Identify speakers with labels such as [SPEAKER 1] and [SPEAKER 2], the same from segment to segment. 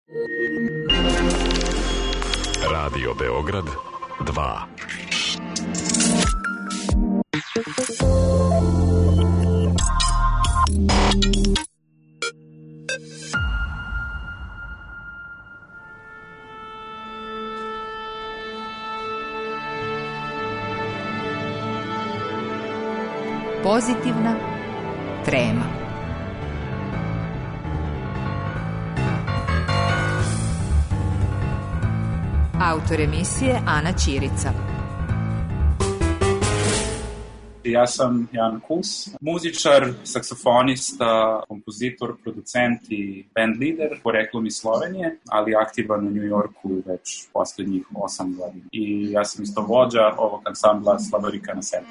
[SPEAKER 1] Radio Beograd 2.
[SPEAKER 2] Pozitivna trema. Autor emisije Ana Ćirica.
[SPEAKER 3] Ja sam Jan Kus, muzičar, saksofonista, kompozitor, producent i band lider, poreklom iz Slovenije, ali aktivan u New Yorku već posljednjih 8 godina. I ja sam isto vođa ovog ansambla Slavorika na selu.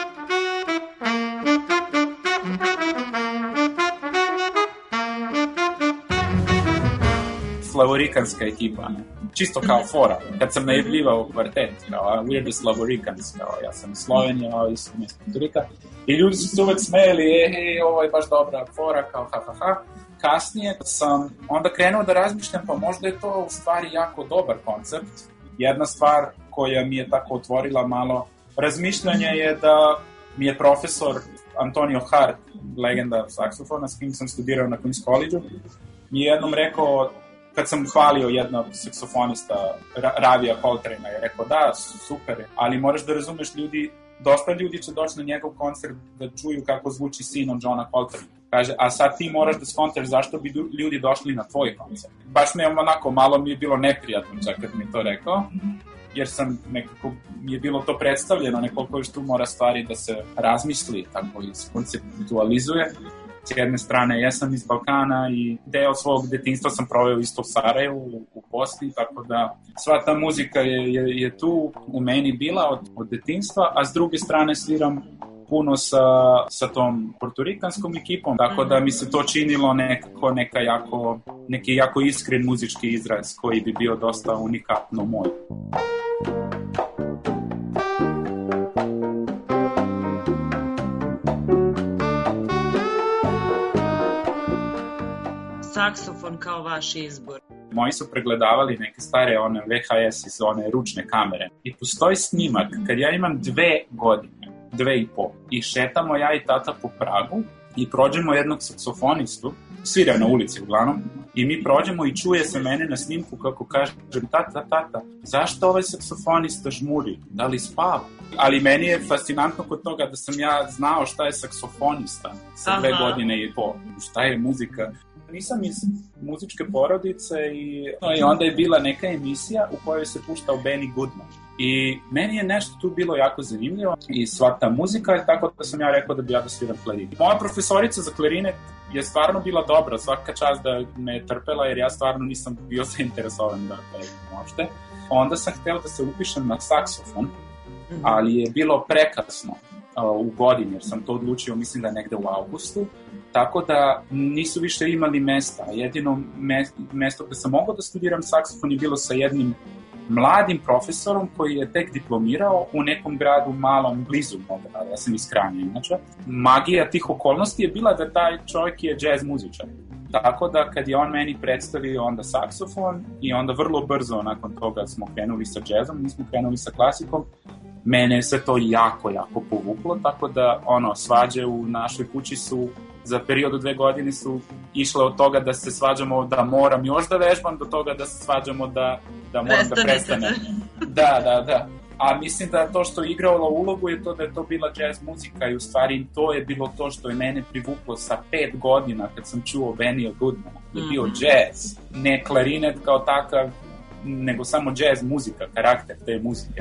[SPEAKER 3] Slavorikanska ekipa, ne? Čisto kao fora. Kad sam najavljivao kvartet, kao we're the Slavorikans, kao ja sam iz Slovenije, i sam iz Puerto i ljudi su se uvek smeli, ovo je baš dobra fora, kao ha. Kasnije sam onda krenuo da razmišljam, pa možda je to u stvari jako dobar koncept. Jedna stvar koja mi je tako otvorila malo razmišljanje je da mi je profesor Antonio Hart, legenda saksofona, s kim sam studirao na Queen's College-u, mi je jednom rekao, kad sam hvalio jednog saksofonista, Ravija Coltrane, je rekao da, super, ali moraš da razumeš dosta ljudi će doći na njegov koncert da čuju kako zvuči sin od Johna Coltrane. Kaže, a sad ti moraš da skontaš zašto bi ljudi došli na tvoj koncert. Baš me onako, malo mi je bilo neprijatno čak kad mi to rekao, jer sam nekako, mi je bilo to predstavljeno, nekoliko još tu mora stvari da se razmisli, tako i se konceptualizuje. S jedne strane, ja sam iz Balkana i deo svog detinjstva sam proveo isto u Sarajevu, u Bosni, tako da sva ta muzika je tu u meni bila od detinjstva, a s druge strane sviram puno sa tom portorikanskom ekipom, tako da mi se to činilo nekako neki jako iskren muzički izraz koji bi bio dosta unikatno moj.
[SPEAKER 4] Saksofon kao vaš izbor.
[SPEAKER 3] Moji su pregledavali neke stare VHS iz one ručne kamere i postoji snimak kad ja imam 2 godine, 2,5 i šetamo ja i tata po Pragu i prođemo jednog saksofonistu, svira na ulici uglavnom, i mi prođemo i čuje se mene na snimku kako kažem, tata, zašto ovaj saksofonista žmuri? Da li spava? Ali meni je fascinantno kod toga da sam ja znao šta je saksofonista sa 2 godine i pol, šta je muzika. Nisam iz muzičke porodice i onda je bila neka emisija u kojoj se puštao Benny Goodman. I meni je nešto tu bilo jako zanimljivo i sva ta muzika je tako da sam ja rekao da bi ja da sviram klarinet. Moja profesorica za klarinet je stvarno bila dobra, svaka čast da me je trpela jer ja stvarno nisam bio zainteresovan da klarinet uopšte. Onda sam hteo da se upišem na saksofon, ali je bilo prekasno u godini, jer sam to odlučio, mislim da negde u avgustu, tako da nisu više imali mesta. Jedino mesto gde sam mogao da studiram saksofon je bilo sa jednim mladim profesorom koji je tek diplomirao u nekom gradu malom blizu mog grada, ja sam iz Kranja inače. Magija tih okolnosti je bila da taj čovjek je džez muzičar. Tako da kad je on meni predstavio onda saksofon i onda vrlo brzo nakon toga smo krenuli sa džezom, mi smo krenuli sa klasikom, mene se to jako povuklo, tako da svađe u našoj kući su za period od 2 godine su išle od toga da se svađamo da moram još da vežbam do toga da se svađamo da moram da prestanem. Da. A mislim da to što je igralo ulogu je to da je to bila jazz muzika i u stvari to je bilo to što je mene privuklo sa 5 godina kad sam čuo Benny Goodmana. Je bio jazz, ne klarinet kao takav, nego samo jazz muzika, karakter te muzike.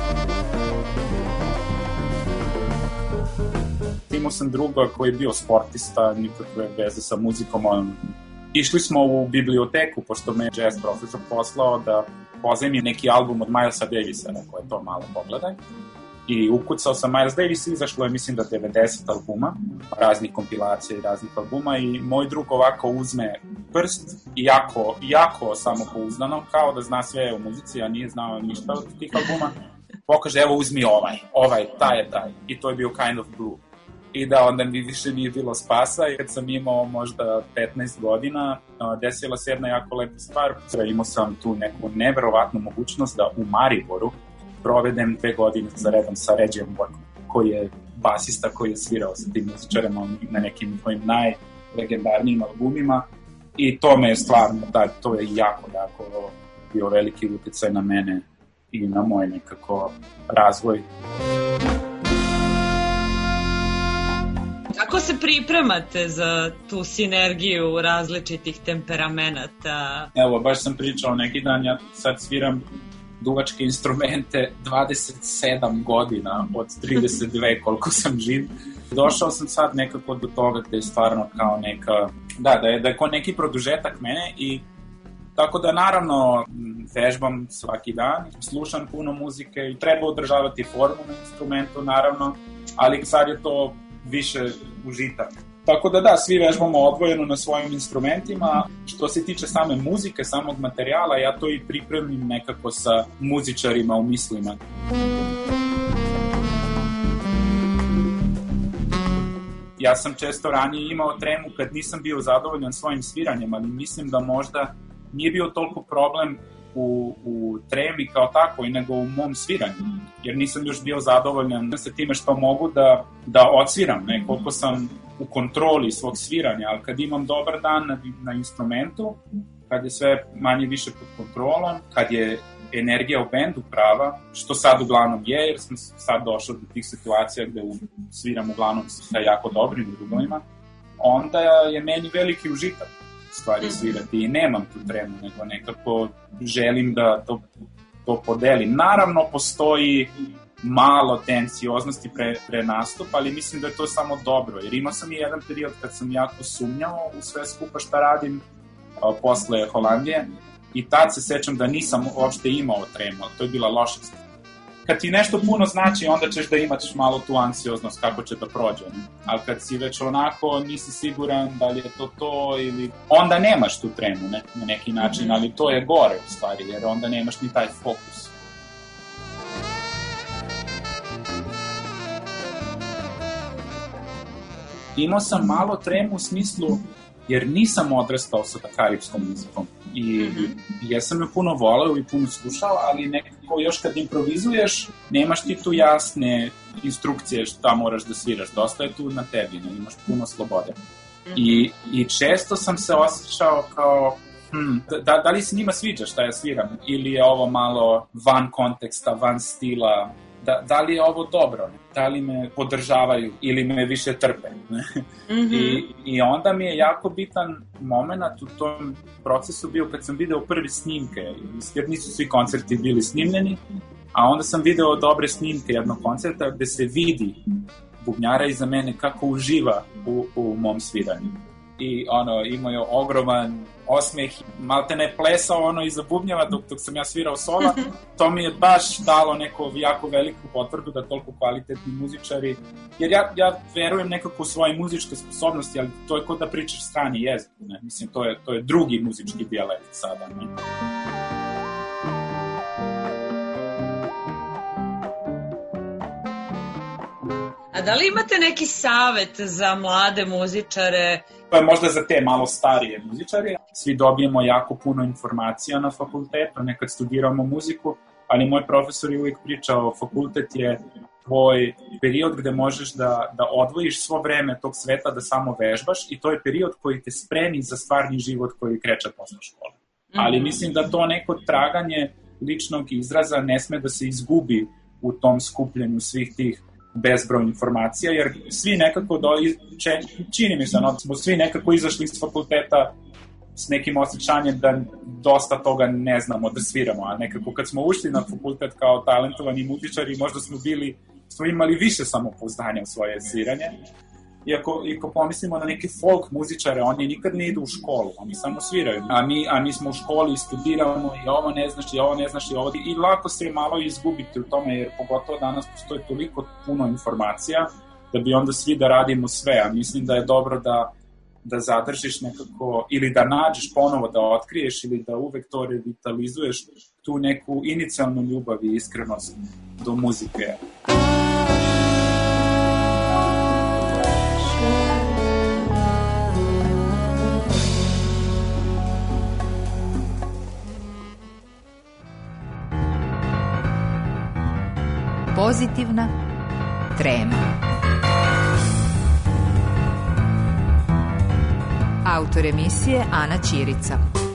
[SPEAKER 3] Imao sam druga koji je bio sportista, nikakve veze sa muzikom. Išli smo u biblioteku, pošto me je jazz profesor poslao da pozajmim neki album od Milesa Davisa, rekao je to malo pogledaj. I ukucao sam Miles Davis, izašlo je mislim da 90 albuma, raznih kompilacija i raznih albuma i moj drug ovako uzme prst i jako samopouzdano, kao da zna sve o muzici, a nije znao ništa od tih albuma. Pokaže, evo uzmi ovaj, taj je taj. I to je bio Kind of Blue. i da onda mi više nije bilo spasa. I kad sam imao možda 15 godina, desila se jedna jako lepa stvar. Imao sam tu neku neverovatnu mogućnost da u Mariboru provedem 2 godine za redom sa Ređijom Borkom, koji je basista koji je svirao sa tim muzičarima na nekim tvojim najlegendarnijim albumima. I to me je stvarno, to je jako bio veliki utjecaj na mene i na moj nekako razvoj.
[SPEAKER 4] Kako se pripremate za tu sinergiju različitih temperamenata?
[SPEAKER 3] Evo, baš sam pričao neki dan, ja sad sviram duvačke instrumente 27 godina od 32 koliko sam živ. Došao sam sad nekako do toga gde je stvarno kao neka, da je kao neki produžetak mene i tako da naravno vežbam svaki dan, slušam puno muzike i treba održavati formu na instrumentu naravno, ali sad je to više užitak. Tako da svi vežbamo odvojeno na svojim instrumentima. Što se tiče same muzike, samog materijala, ja to i pripremim nekako sa muzičarima u mislima. Ja sam često ranije imao tremu kad nisam bio zadovoljan svojim sviranjem, ali mislim da možda nije bio toliko problem u tremi kao tako, nego u mom sviranju, jer nisam još bio zadovoljan sa time što mogu da odsviram, koliko sam u kontroli svog sviranja, ali kad imam dobar dan na instrumentu, kad je sve manje više pod kontrolom, kad je energija u bendu prava, što sad uglavnom je, jer sam sad došao do tih situacija gde sviram uglavnom sa jako dobrim drugovima, onda je meni veliki užitak stvari svirati i nemam tu tremu, nego nekako želim da to podelim. Naravno, postoji malo tensioznosti pre nastupa, ali mislim da je to samo dobro, jer imao sam i jedan period kad sam jako sumnjao u sve skupa šta radim posle Holandije i tad se sećam da nisam uopšte imao tremu, to je bila loša stvar. Kad ti nešto puno znači, onda ćeš da imaš malo tu anksioznost kako će da prođe. Ali kad si već onako nisi siguran da li je to ili... Onda nemaš tu tremu na neki način, ali to je gore u stvari, jer onda nemaš ni taj fokus. Imao sam malo tremu u smislu jer nisam odrastao sa karipskom muzikom i jesam je puno voleo i puno slušao, ali nekako još kad improvizuješ nemaš ti tu jasne instrukcije šta moraš da sviraš, dosta je tu na tebi, imaš puno slobode. I često sam se osjećao kao da li se njima sviđa šta ja sviram ili je ovo malo van konteksta, van stila, da li je ovo dobro, da li me podržavaju ili me više trpe. I onda mi je jako bitan moment u tom procesu bio kad sam video prve snimke, jer nisu svi koncerti bili snimljeni, a onda sam video dobre snimke jednog koncerta gde se vidi bubnjara iza mene kako uživa u mom sviranju. I imao je ogroman osmeh, malte ne plesao iza bubnjeva dok sam ja svirao sola. To mi je baš dalo neku jako veliku potvrdu da toliko kvalitetni muzičari, jer ja verujem nekako u svoje muzičke sposobnosti, ali to je kao da pričaš strani jezik, ne? Mislim, to je drugi muzički dijalekt sada, ne?
[SPEAKER 4] A da li imate neki savet za mlade muzičare?
[SPEAKER 3] To je možda za te malo starije muzičare. Svi dobijemo jako puno informacija na fakultetu, nekad studiramo muziku, ali moj profesor je uvijek pričao, fakultet je tvoj period gde možeš da odvojiš svo vreme tog sveta da samo vežbaš i to je period koji te spremi za stvarni život koji kreće posle škole. Ali mislim da to neko traganje ličnog izraza ne sme da se izgubi u tom skupljenju svih tih bezbroj informacija, jer svi nekako čini mi se, smo svi nekako izašli iz fakulteta s nekim osjećanjem da dosta toga ne znamo da sviramo, a nekako kad smo ušli na fakultet kao talentovani muzičari, možda smo imali više samopouzdanja u svoje sviranje. Iako pomislimo na neke folk muzičare, oni nikad ne idu u školu, oni samo sviraju. A mi smo u školi i studiramo i ovo ne znaš i lako se malo izgubiti u tome, jer pogotovo danas postoji toliko puno informacija da bi onda svi da radimo sve, a mislim da je dobro da zadržiš nekako ili da nađeš ponovo, da otkriješ ili da uvek to revitalizuješ, tu neku inicijalnu ljubav i iskrenost do muzike.
[SPEAKER 2] Pozitivna trema. Autor emisije Ana Ćirica.